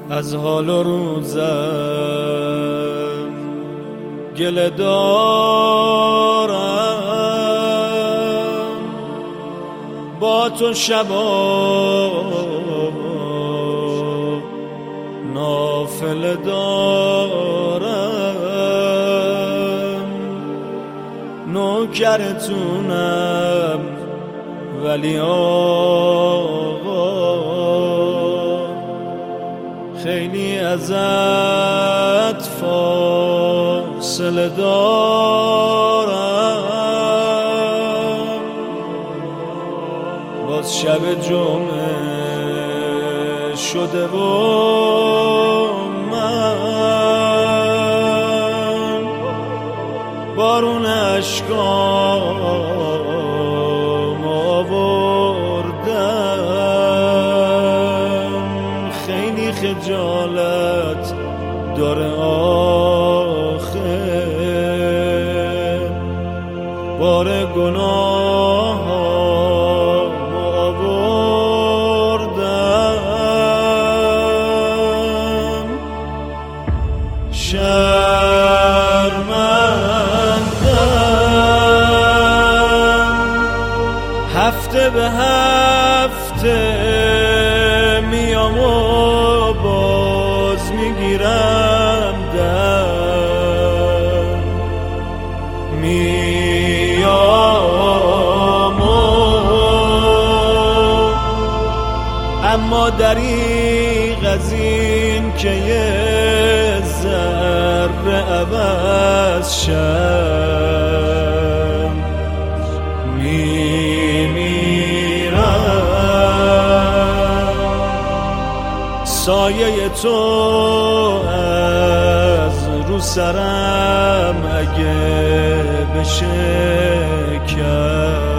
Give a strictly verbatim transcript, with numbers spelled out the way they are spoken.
از حال و روزم گله دارم، با تو شبا نافله دارم. نوکرتونم ولی آقا خیلی ازت فاصله دارم. باز شب جمعه شده و من بارون اشکام آوردم. خیلی خجالت داره آخه بار گناه آوردم. شرمندم هفته به هفته میام و باز میگیرم دم. میام و اما دریغ از این که یه ذره عوض شم میمیرم. سایه تو از رو سرم اگه بشه کرد